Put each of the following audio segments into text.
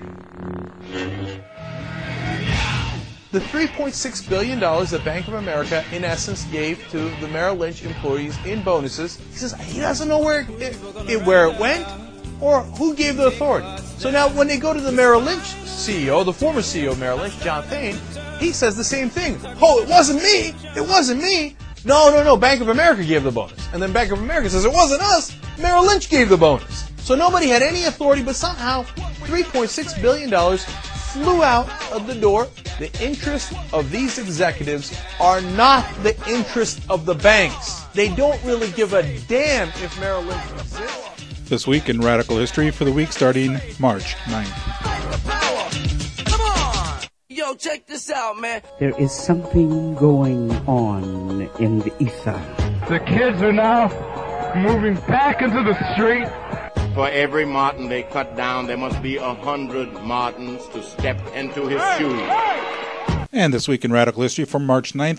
The $3.6 billion that Bank of America, in essence, gave to the Merrill Lynch employees in bonuses, he says he doesn't know where it went or who gave the authority. So now when they go to the Merrill Lynch CEO, the former CEO of Merrill Lynch, John Payne, he says the same thing. Oh, it wasn't me. It wasn't me. No. Bank of America gave the bonus. And then Bank of America says it wasn't us. Merrill Lynch gave the bonus. So nobody had any authority, but somehow $3.6 billion flew out of the door. The interests of these executives are not the interest of the banks. They don't really give a damn if Merrill Lynch exists. This week in Radical History for the week starting March 9th. Come on! Yo, check this out, man. There is something going on in the ether. The kids are now moving back into the street. For every marten they cut down, there must be 100 martens to step into his shoes. And this week in Radical History from March 9th,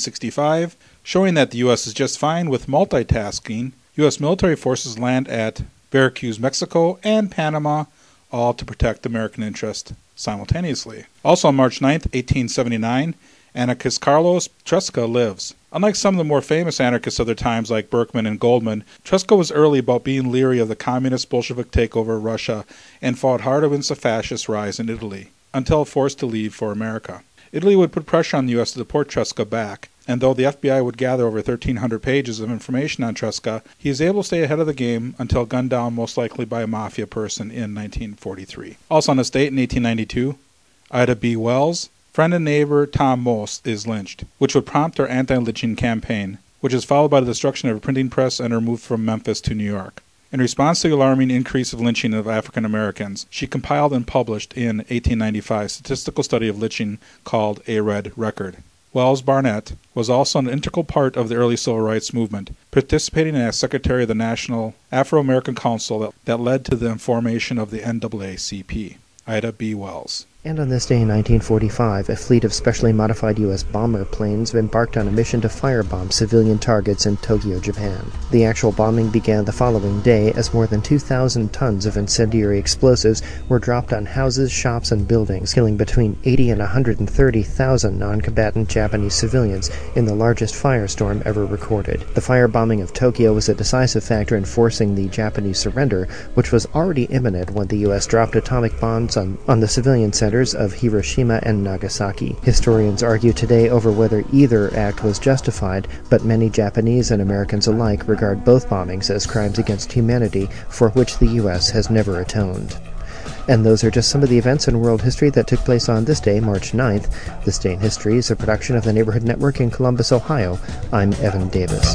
1865, showing that the U.S. is just fine with multitasking, U.S. military forces land at Veracruz, Mexico, and Panama, all to protect American interest simultaneously. Also on March 9th, 1879, anarchist Carlos Tresca lives. Unlike some of the more famous anarchists of their times like Berkman and Goldman, Tresca was early about being leery of the communist Bolshevik takeover of Russia and fought hard against the fascist rise in Italy, until forced to leave for America. Italy would put pressure on the U.S. to deport Tresca back, and though the FBI would gather over 1,300 pages of information on Tresca, he is able to stay ahead of the game until gunned down most likely by a mafia person in 1943. Also on this date in 1892, Ida B. Wells, friend and neighbor Tom Most is lynched, which would prompt her anti-lynching campaign, which is followed by the destruction of her printing press and her move from Memphis to New York. In response to the alarming increase of lynching of African Americans, she compiled and published in 1895 a statistical study of lynching called A Red Record. Wells Barnett was also an integral part of the early civil rights movement, participating as secretary of the National Afro-American Council that led to the formation of the NAACP. Ida B. Wells. And on this day in 1945, a fleet of specially modified U.S. bomber planes embarked on a mission to firebomb civilian targets in Tokyo, Japan. The actual bombing began the following day as more than 2,000 tons of incendiary explosives were dropped on houses, shops, and buildings, killing between 80 and 130,000 non-combatant Japanese civilians in the largest firestorm ever recorded. The firebombing of Tokyo was a decisive factor in forcing the Japanese surrender, which was already imminent when the U.S. dropped atomic bombs on the civilian centers of Hiroshima and Nagasaki. Historians argue today over whether either act was justified, but many Japanese and Americans alike regard both bombings as crimes against humanity for which the U.S. has never atoned. And those are just some of the events in world history that took place on this day, March 9th. This Day in History is a production of the Neighborhood Network in Columbus, Ohio. I'm Evan Davis.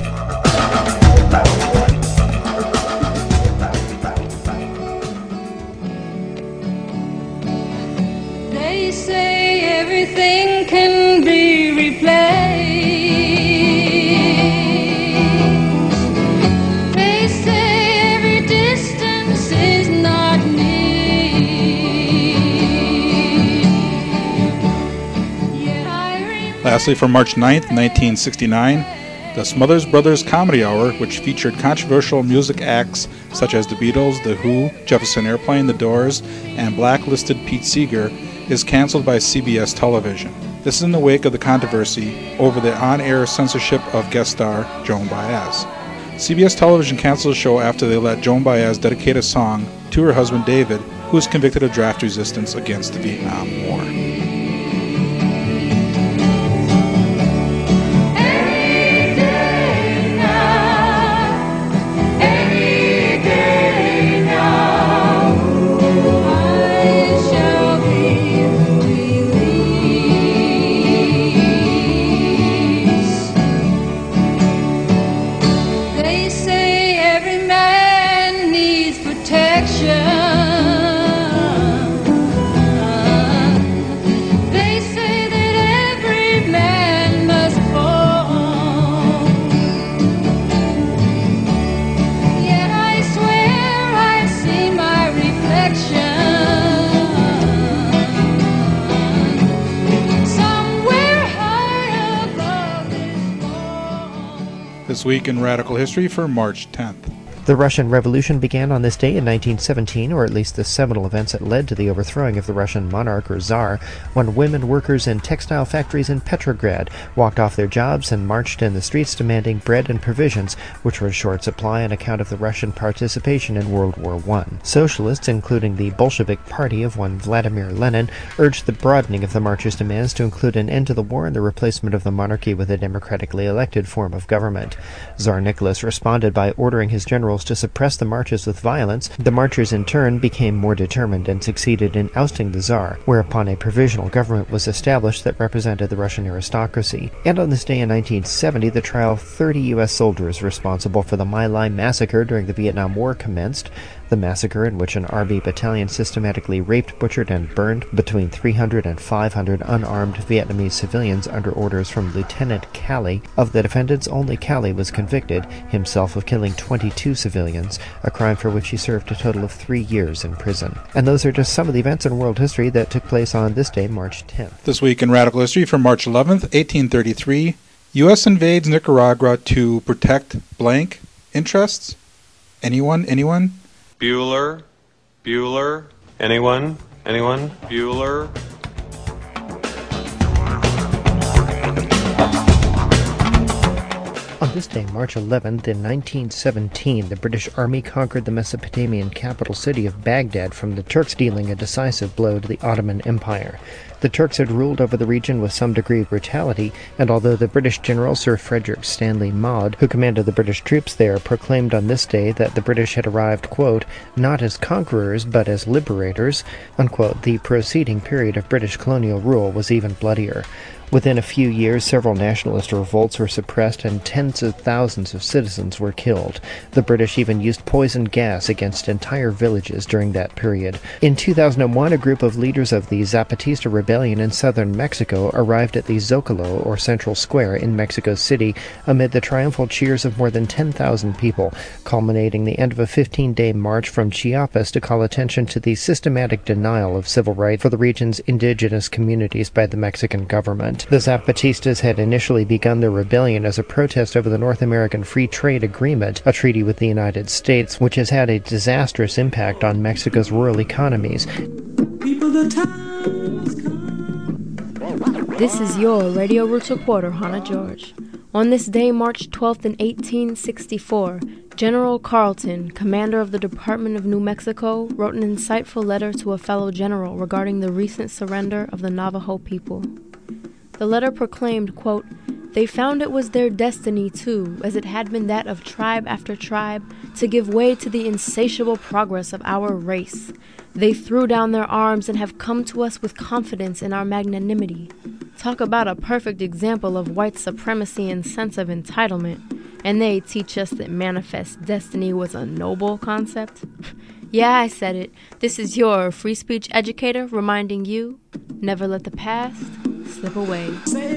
They say everything can be replaced. They say every distance is not near. Yet I Lastly, from March 9th, 1969, the Smothers Brothers Comedy Hour, which featured controversial music acts such as the Beatles, The Who, Jefferson Airplane, The Doors, and blacklisted Pete Seeger, is canceled by CBS Television. This is in the wake of the controversy over the on-air censorship of guest star Joan Baez. CBS Television canceled the show after they let Joan Baez dedicate a song to her husband David, who was convicted of draft resistance against the Vietnam War. This week in Radical History for March 10th. The Russian Revolution began on this day in 1917, or at least the seminal events that led to the overthrowing of the Russian monarch or Tsar, when women workers in textile factories in Petrograd walked off their jobs and marched in the streets demanding bread and provisions, which were in short supply on account of the Russian participation in World War I. Socialists, including the Bolshevik Party of one Vladimir Lenin, urged the broadening of the marchers' demands to include an end to the war and the replacement of the monarchy with a democratically elected form of government. Tsar Nicholas responded by ordering his generals to suppress the marches with violence. The marchers in turn became more determined and succeeded in ousting the Tsar, whereupon a provisional government was established that represented the Russian aristocracy. And on this day in 1970, the trial of 30 U.S. soldiers responsible for the My Lai massacre during the Vietnam War commenced. The massacre, in which an Army battalion systematically raped, butchered, and burned between 300 and 500 unarmed Vietnamese civilians under orders from Lieutenant Calley. Of the defendants, only Calley was convicted, himself of killing 22 civilians, a crime for which he served a total of 3 years in prison. And those are just some of the events in world history that took place on this day, March 10th. This week in Radical History from March 11th, 1833, U.S. invades Nicaragua to protect blank interests. Anyone? Bueller, anyone, Bueller. On this day, March 11th, in 1917, the British Army conquered the Mesopotamian capital city of Baghdad from the Turks, dealing a decisive blow to the Ottoman Empire. The Turks had ruled over the region with some degree of brutality, and although the British general Sir Frederick Stanley Maude, who commanded the British troops there, proclaimed on this day that the British had arrived, quote, not as conquerors but as liberators, unquote, the preceding period of British colonial rule was even bloodier. Within a few years, several nationalist revolts were suppressed and tens of thousands of citizens were killed. The British even used poison gas against entire villages during that period. In 2001, a group of leaders of the Zapatista rebellion in southern Mexico arrived at the Zocalo, or Central Square, in Mexico City amid the triumphal cheers of more than 10,000 people, culminating the end of a 15-day march from Chiapas to call attention to the systematic denial of civil rights for the region's indigenous communities by the Mexican government. The Zapatistas had initially begun their rebellion as a protest over the North American Free Trade Agreement, a treaty with the United States, which has had a disastrous impact on Mexico's rural economies. This is your Radio Roots reporter, Hannah George. On this day, March 12th in 1864, General Carleton, commander of the Department of New Mexico, wrote an insightful letter to a fellow general regarding the recent surrender of the Navajo people. The letter proclaimed, quote, they found it was their destiny, too, as it had been that of tribe after tribe, to give way to the insatiable progress of our race. They threw down their arms and have come to us with confidence in our magnanimity. Talk about a perfect example of white supremacy and sense of entitlement. And they teach us that manifest destiny was a noble concept? Yeah, I said it. This is your free speech educator reminding you, never let the past slip away.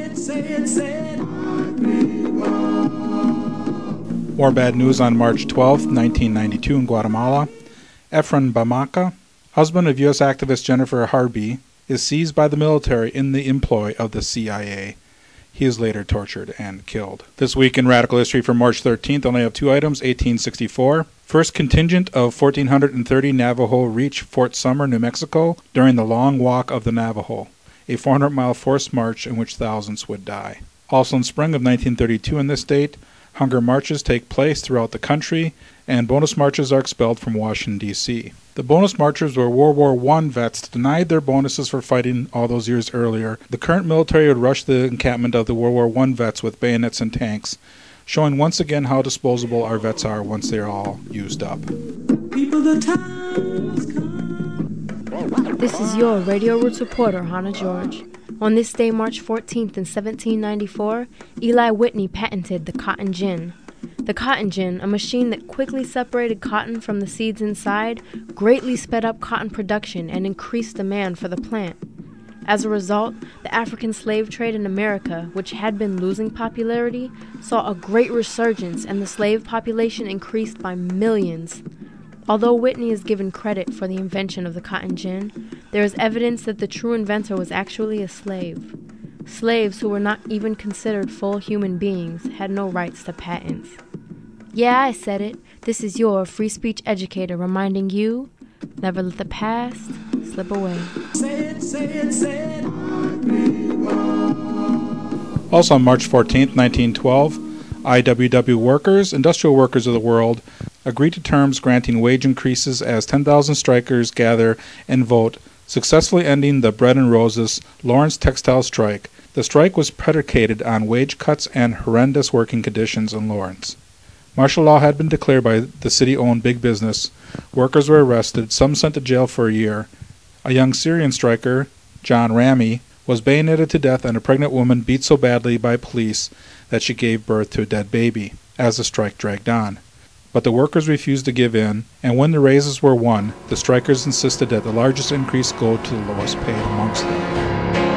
More bad news on March 12, 1992 in Guatemala. Efren Bamaca, husband of U.S. activist Jennifer Harby, is seized by the military in the employ of the CIA. He is later tortured and killed. This week in Radical History from March 13th, only have 2 items. 1864. First contingent of 1,430 Navajo reach Fort Summer, New Mexico during the Long Walk of the Navajo, a 400-mile forced march in which thousands would die. Also in spring of 1932 in this state, hunger marches take place throughout the country, and bonus marches are expelled from Washington, D.C. The bonus marchers were World War I vets denied their bonuses for fighting all those years earlier. The current military would rush the encampment of the World War I vets with bayonets and tanks, showing once again how disposable our vets are once they are all used up. This is your Radio Roots reporter, Hannah George. On this day, March 14th in 1794, Eli Whitney patented the cotton gin. The cotton gin, a machine that quickly separated cotton from the seeds inside, greatly sped up cotton production and increased demand for the plant. As a result, the African slave trade in America, which had been losing popularity, saw a great resurgence and the slave population increased by millions. Although Whitney is given credit for the invention of the cotton gin, there is evidence that the true inventor was actually a slave. Slaves who were not even considered full human beings had no rights to patents. Yeah, I said it. This is your free speech educator reminding you, never let the past slip away. Also on March 14th, 1912, IWW workers, industrial workers of the world, agreed to terms granting wage increases as 10,000 strikers gather and vote, successfully ending the Bread and Roses Lawrence textile strike. The strike was predicated on wage cuts and horrendous working conditions in Lawrence. Martial law had been declared by the city-owned big business. Workers were arrested, some sent to jail for a year. A young Syrian striker, John Ramey, was bayoneted to death, and a pregnant woman beat so badly by police that she gave birth to a dead baby as the strike dragged on. But the workers refused to give in, and when the raises were won, the strikers insisted that the largest increase go to the lowest paid amongst them.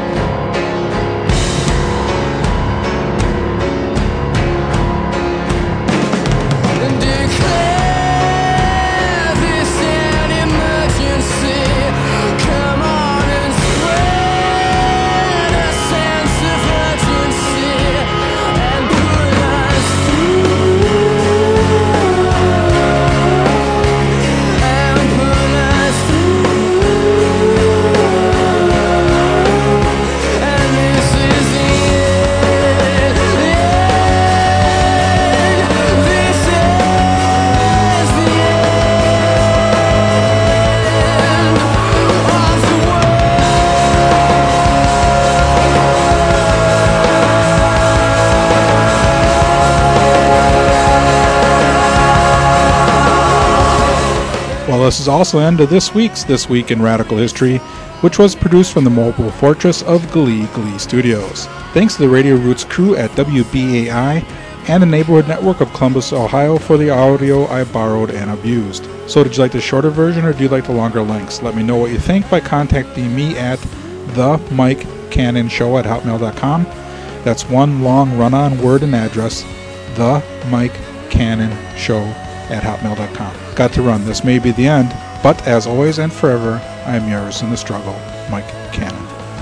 Well, this is also the end of this week's This Week in Radical History, which was produced from the mobile fortress of Glee Studios. Thanks to the Radio Roots crew at WBAI and the Neighborhood Network of Columbus, Ohio for the audio I borrowed and abused. So did you like the shorter version or do you like the longer links? Let me know what you think by contacting me at themikecannonshow@hotmail.com. That's one long run-on word and address, themikecannonshow@hotmail.com. Got to run. This may be the end, but as always and forever, I am yours in the struggle, Mike Cannon.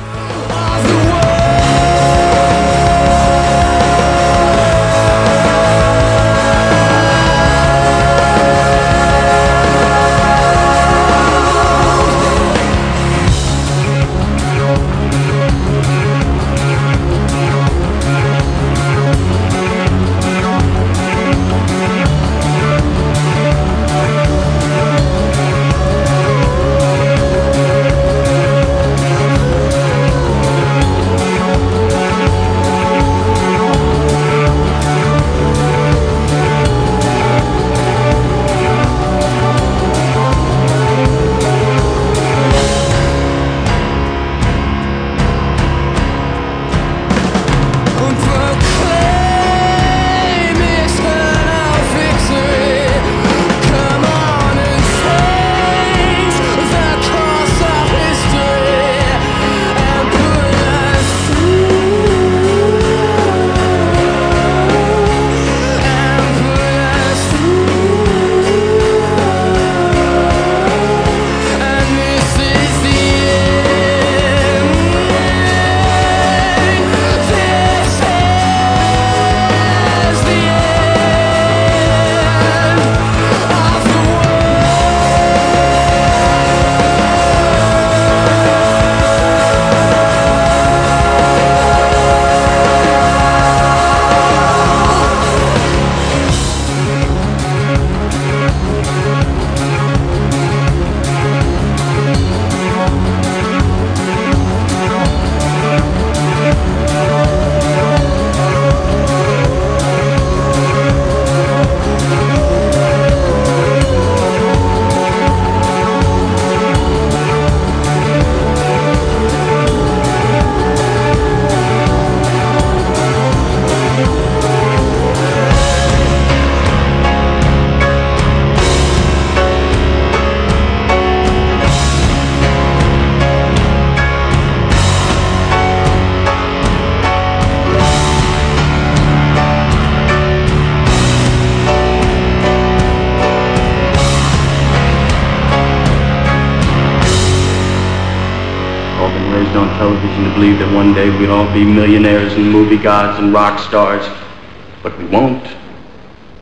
Television to believe that one day we'll all be millionaires and movie gods and rock stars, but we won't.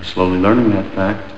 slowly learning that fact.